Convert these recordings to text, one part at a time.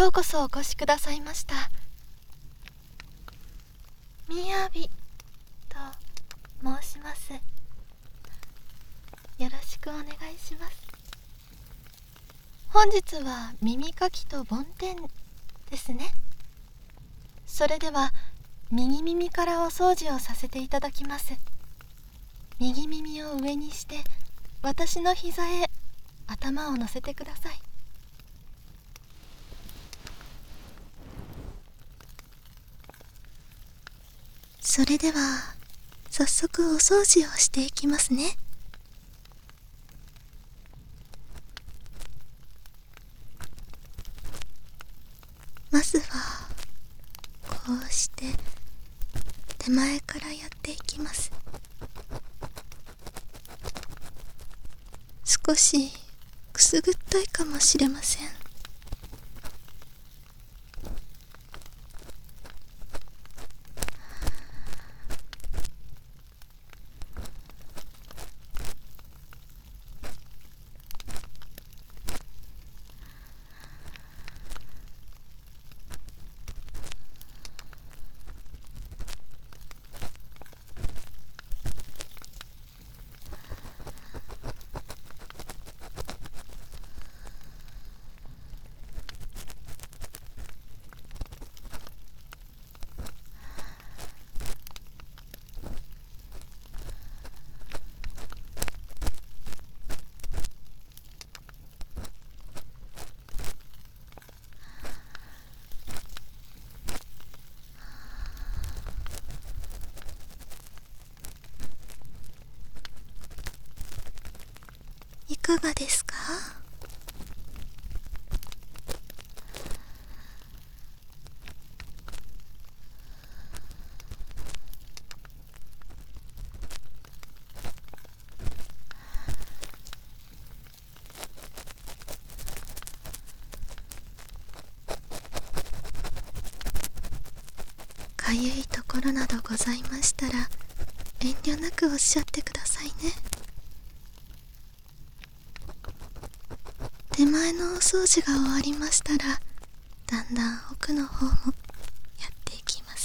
ようこそお越しくださいました。みやびと申します。よろしくお願いします。本日は耳かきと梵天ですね。それでは右耳からお掃除をさせていただきます。右耳を上にして私の膝へ頭を乗せてください。それでは早速お掃除をしていきますね。まずはこうして手前からやっていきます。少しくすぐったいかもしれません。いかがですか？かゆいところなどございましたら遠慮なくおっしゃってくださいね。手前のお掃除が終わりましたらだんだん奥の方もやっていきます。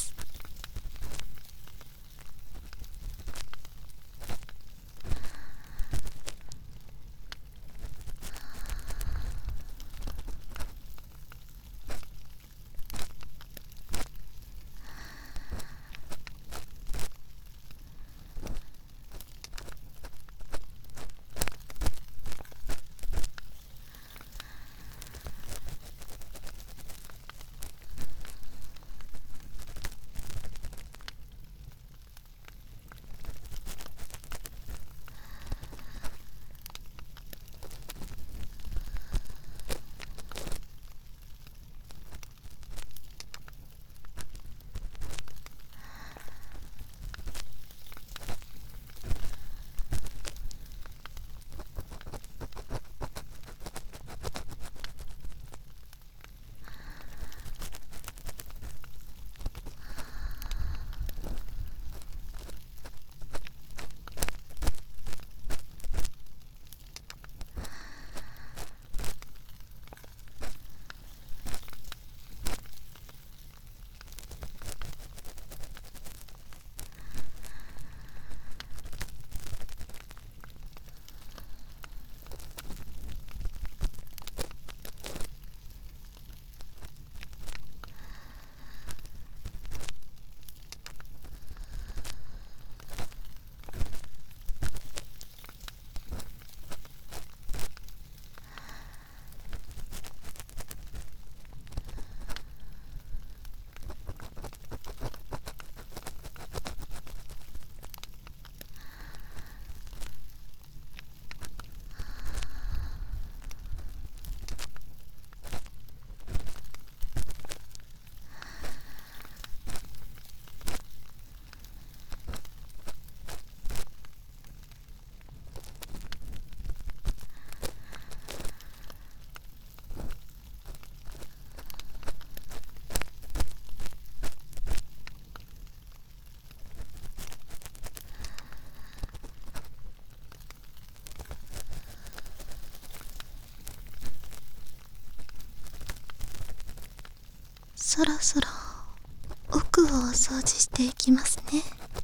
そろそろ奥をお掃除していきますね。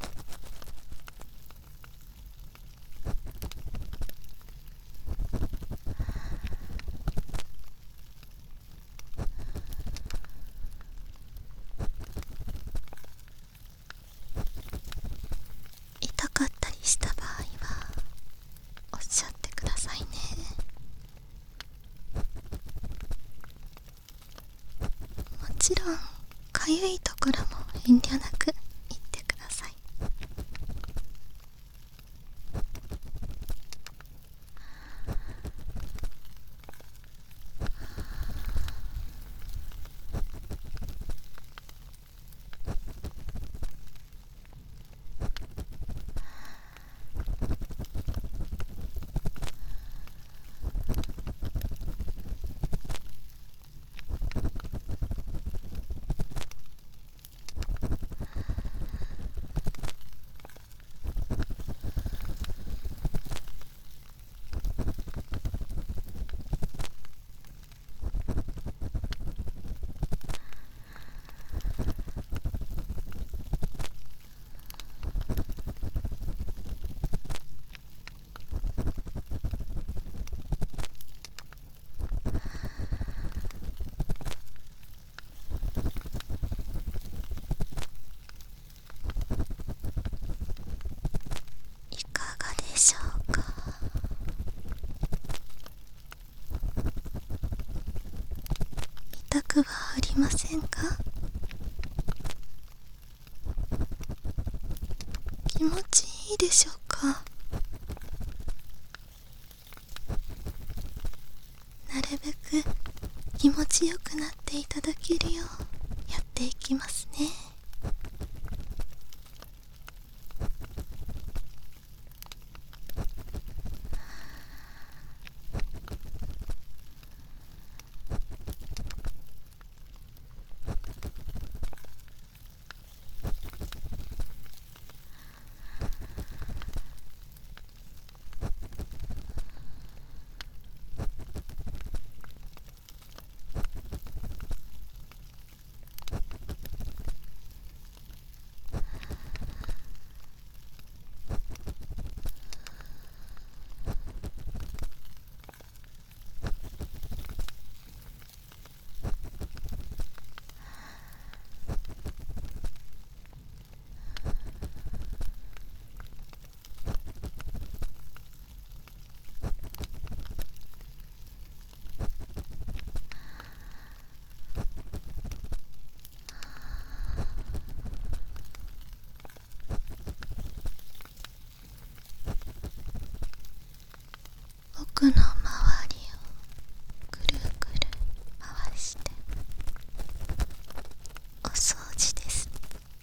痛かったりした場合はおっしゃってくださいね。もちろんかゆいところも遠慮なく言ってください。いかがでしょうか。痛くはありませんか？気持ちいいでしょうか？なるべく気持ちよくなっていただけるようやっていきますね。奥の周りをくるくる回してお掃除です。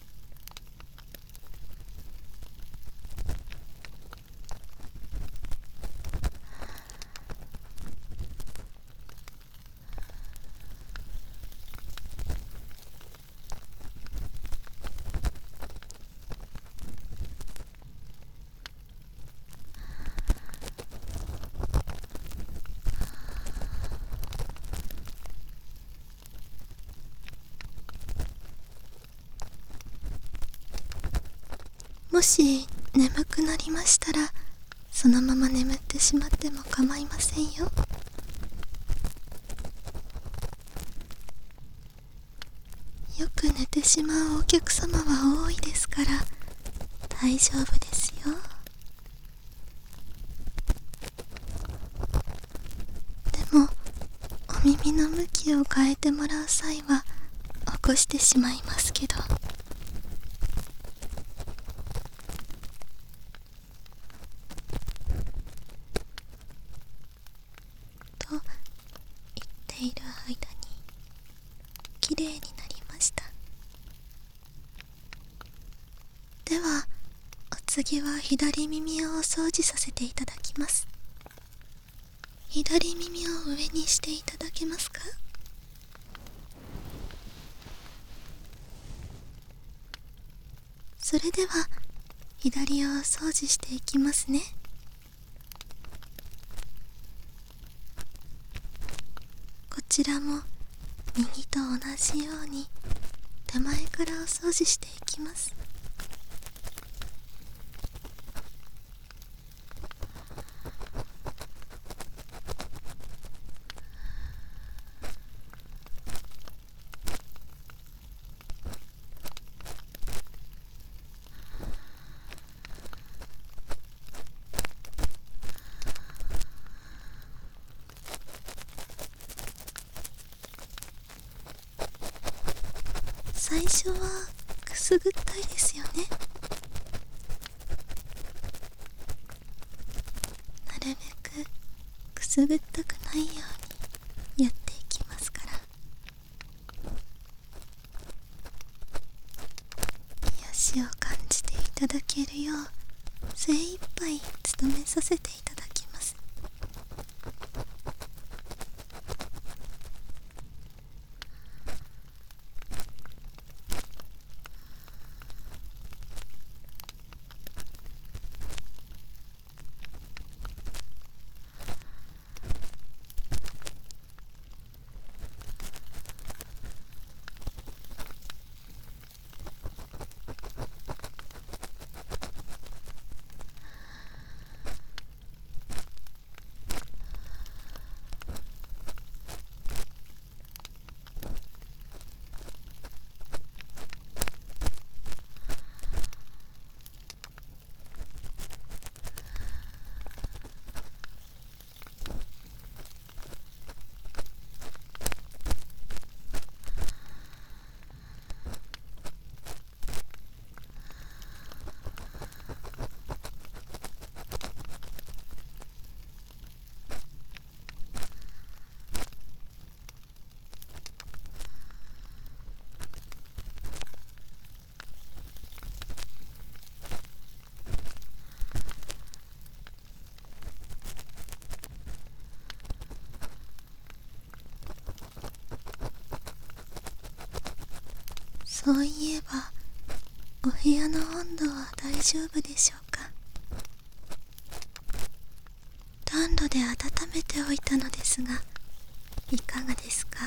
もし眠くなりましたらそのまま眠ってしまっても構いませんよ。よく寝てしまうお客様は多いですから大丈夫ですよ。でもお耳の向きを変えてもらう際は起こしてしまいますけど、と言っている間にきれいになりました。ではお次は左耳をお掃除させていただきます。左耳を上にしていただけますか？それでは左をお掃除していきますね。こちらも右と同じように手前からお掃除していきます。最初はくすぐったいですよね。なるべくくすぐったくないようにやっていきますから。癒しを感じていただけるよう精一杯努めさせていただきます。そういえばお部屋の温度は大丈夫でしょうか。暖炉で温めておいたのですが、いかがですか？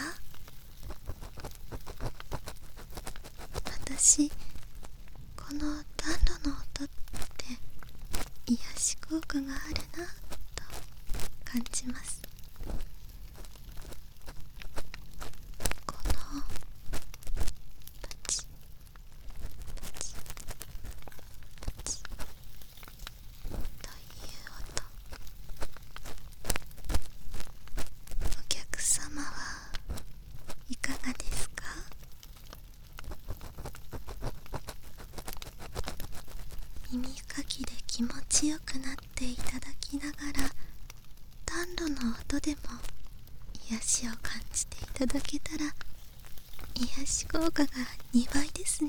私、この暖炉の音って癒し効果があるなと感じます。このパチパチパチという音、お客様はいかがですか？耳かきで気持ちよくなっていただきながら、暖炉の音でも癒しを感じていただけたら癒し効果が2倍ですね。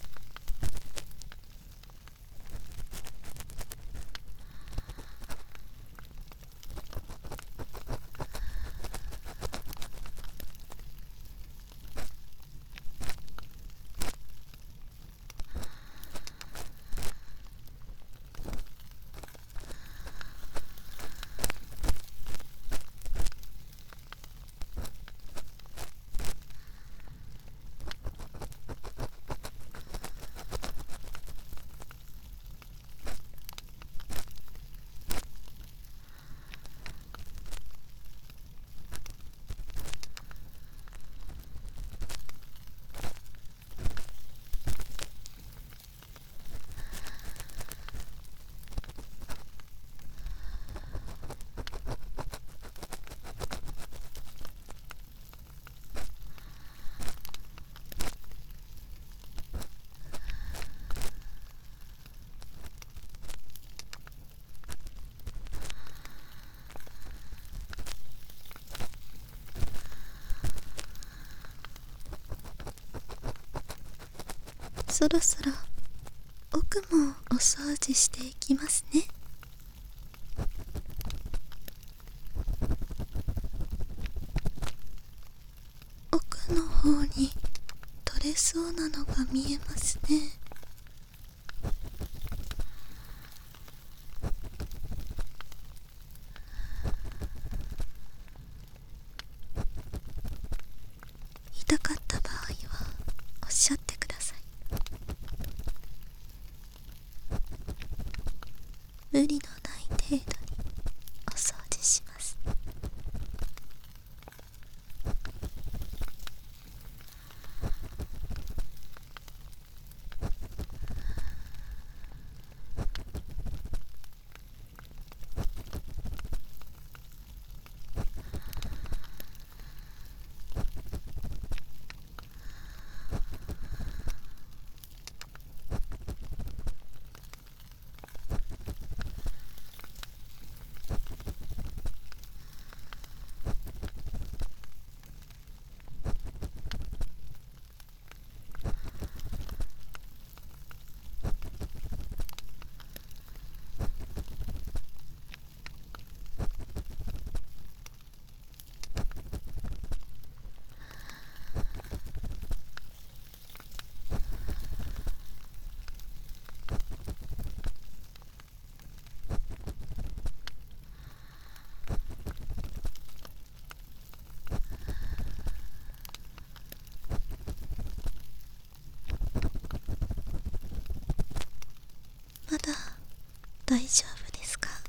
そろそろ奥もお掃除していきますね。奥の方に取れそうなのが見えますね。 たかった場合はおっしゃってください。無理のない程度にお掃除します。まだ大丈夫ですか？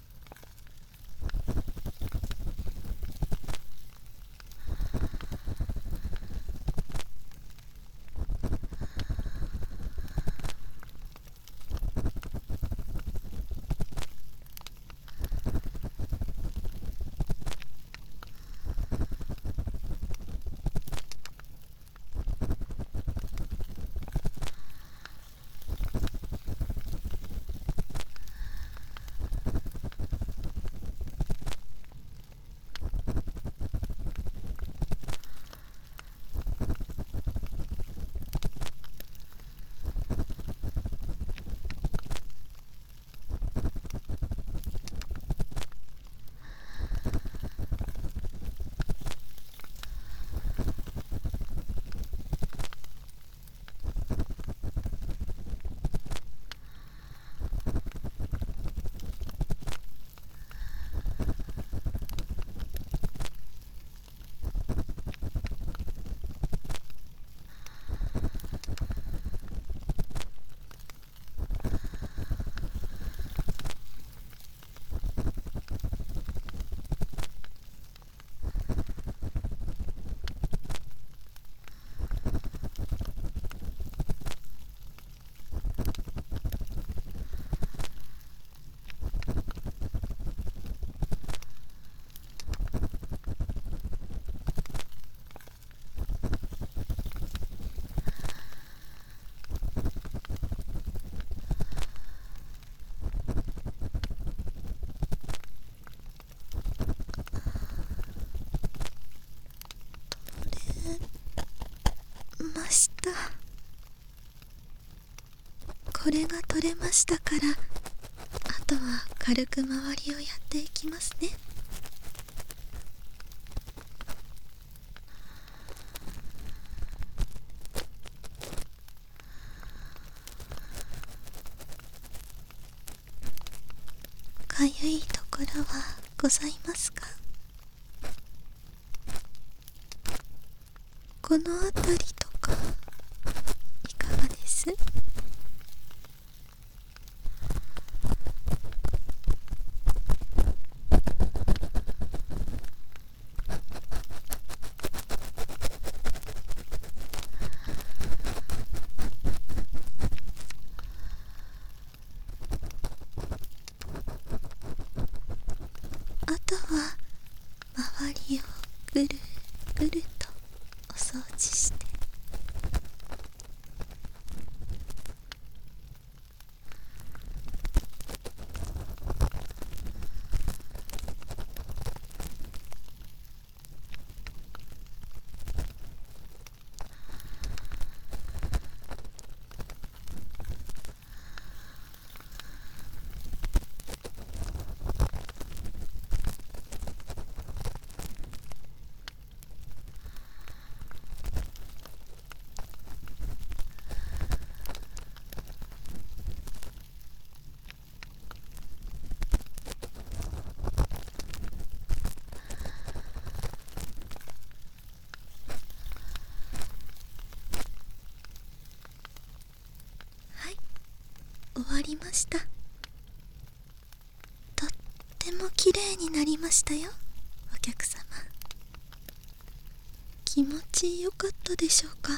ました。これが取れましたから、あとは軽く周りをやっていきますね。かゆいところはございますか？この辺りとかいかがです？あとは周りをぐるぐるとお掃除して、 した。とってもきれいになりましたよ、お客様。気持ちよかったでしょうか。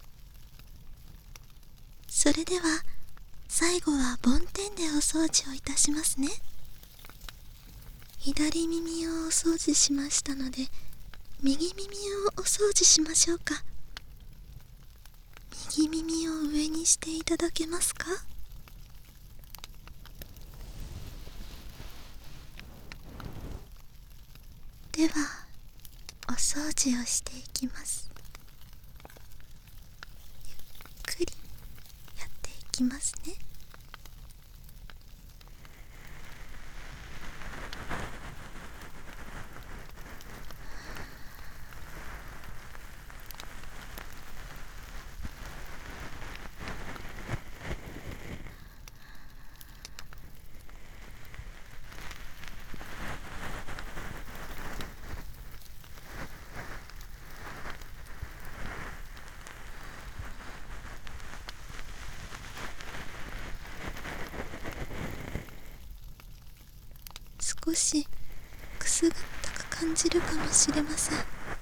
それでは最後は梵天でお掃除をいたしますね。左耳をお掃除しましたので、右耳をお掃除しましょうか。右耳を上にしていただけますか。ではお掃除をしていきます。ゆっくりやっていきますね。少しくすぐったく感じるかもしれません。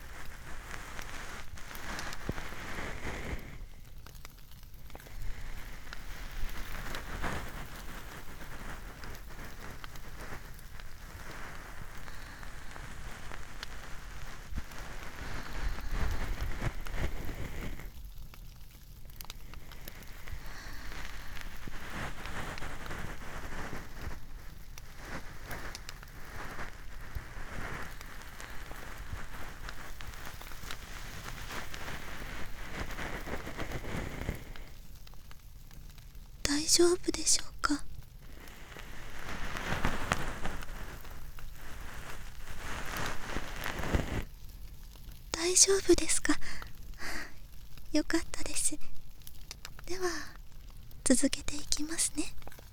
大丈夫でしょうか。大丈夫ですか。よかったです。では続けていきますね。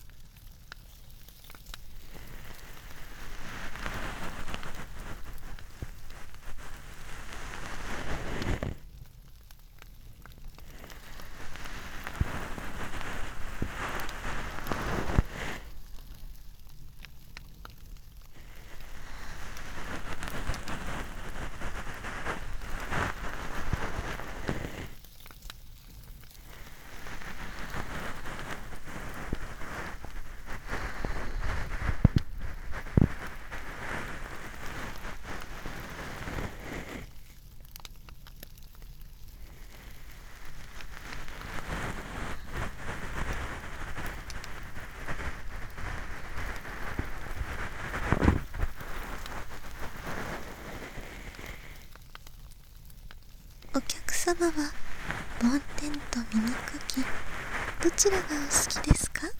お客様は梵天と耳かき、どちらがお好きですか。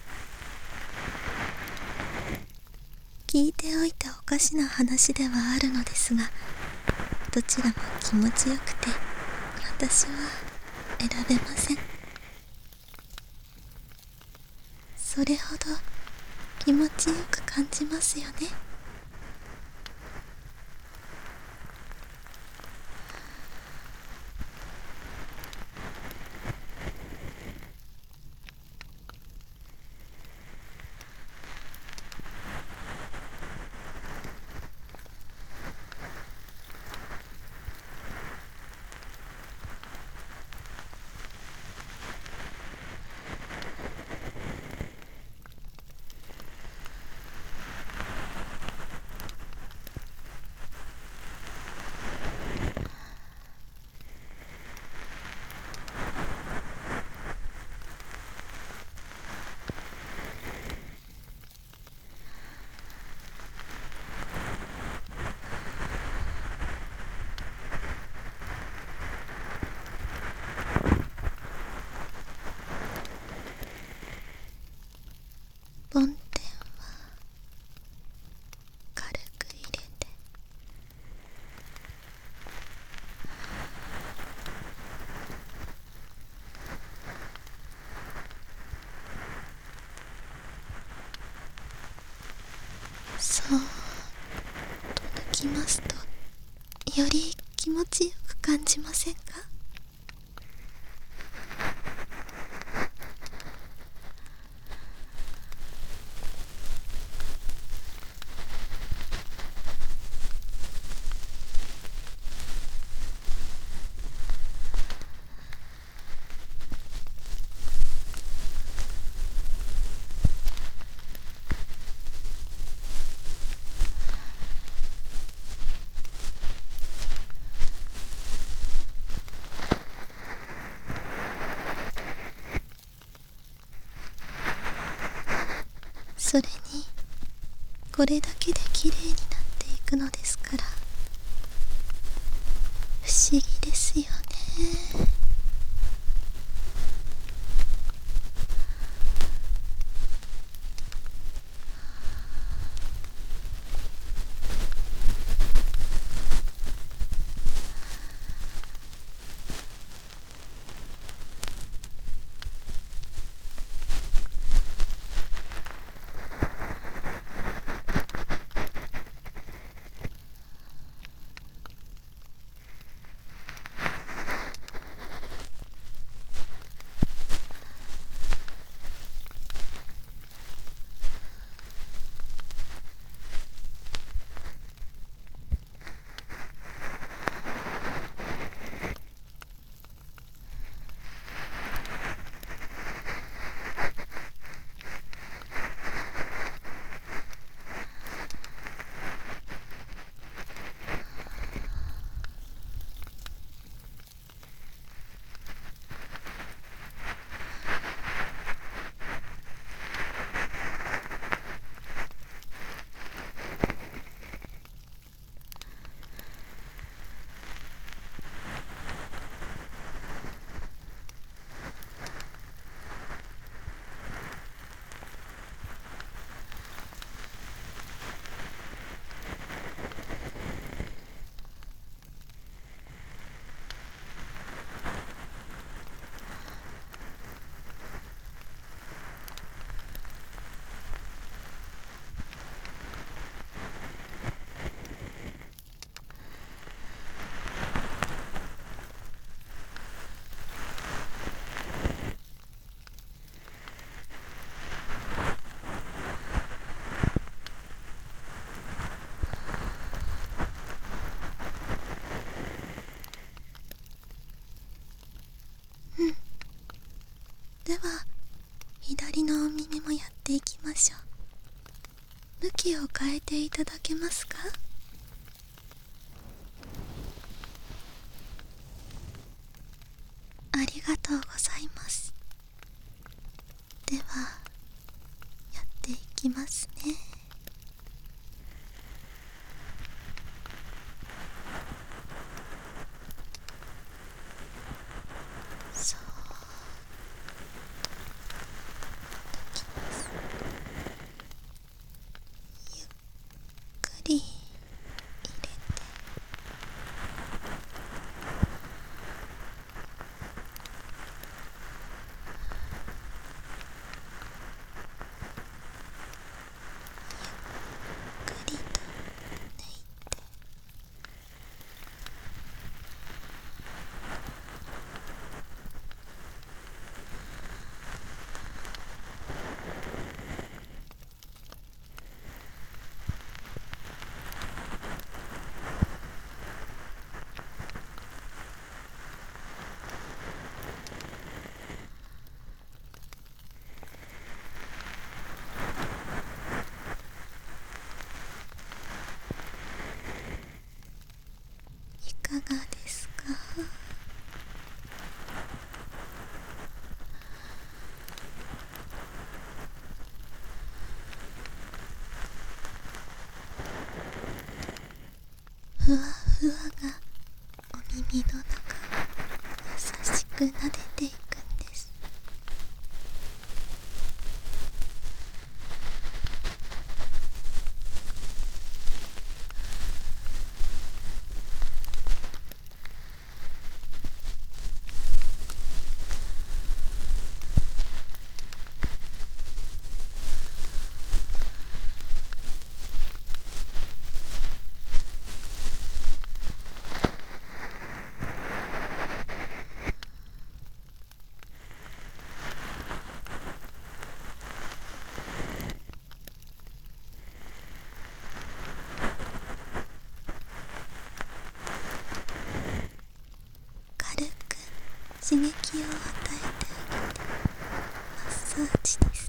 聞いておいておかしな話ではあるのですが、どちらも気持ちよくて私は選べません。それほど気持ちよく感じますよね。梵天は軽く入れて、そうと抜きますと、より気持ちよく感じませんか。 それにこれだけできれいになっていくのですから、不思議ですよね。では左のお耳もやっていきましょう。向きを変えていただけますか？ありがとうございます。ではやっていきますね。そうきます。ゆっくり入れて、ゆっくりと抜いて、いかがですか？ふわふわがお耳の中を優しく撫でていくんです。軽く刺激を与えてあげて、マッサージです。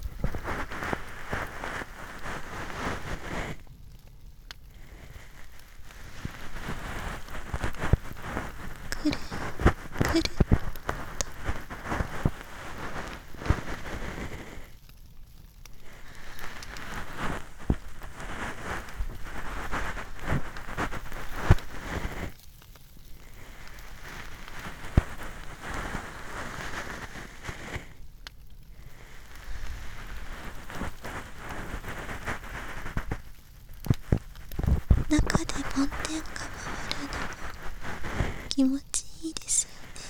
くるくると、 気持ちいいですよ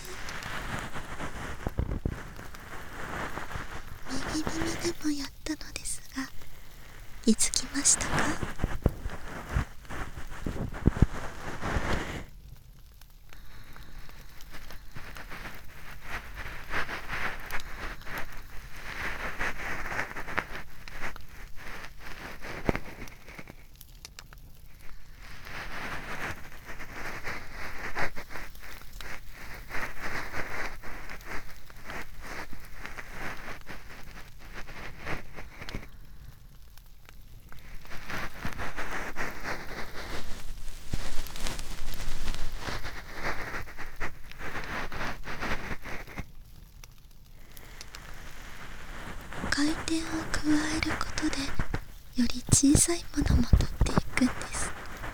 ね。右耳でもやったのですが、気づきましたか？回転を加えることで、より小さいものも取っていくんです。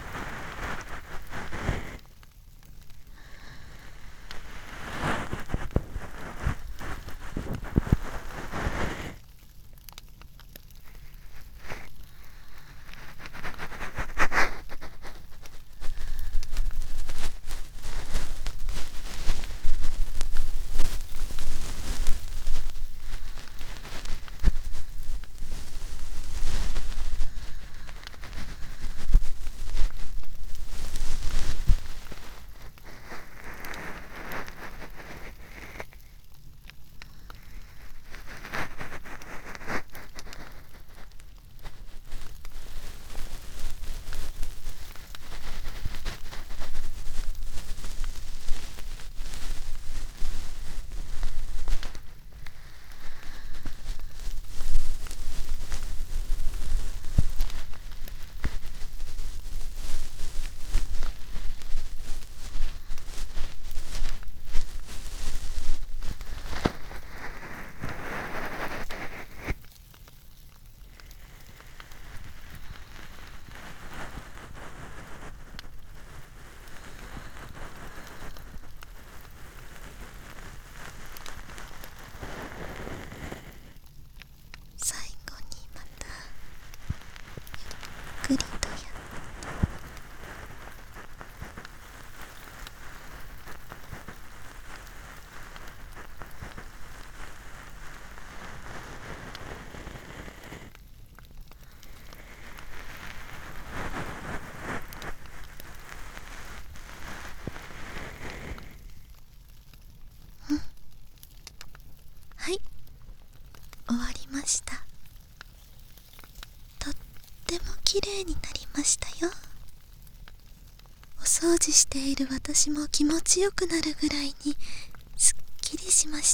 最後にまたゆっくりとやって、はい、終わりました。とっても綺麗になりましたよ。お掃除している私も気持ちよくなるぐらいにすっきりしました。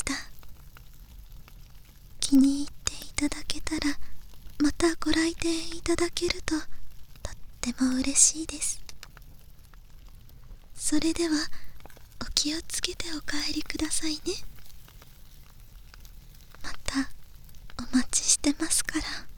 気に入っていただけたら、またご来店いただけるととっても嬉しいです。それではお気をつけてお帰りくださいね。またお待ちしてますから。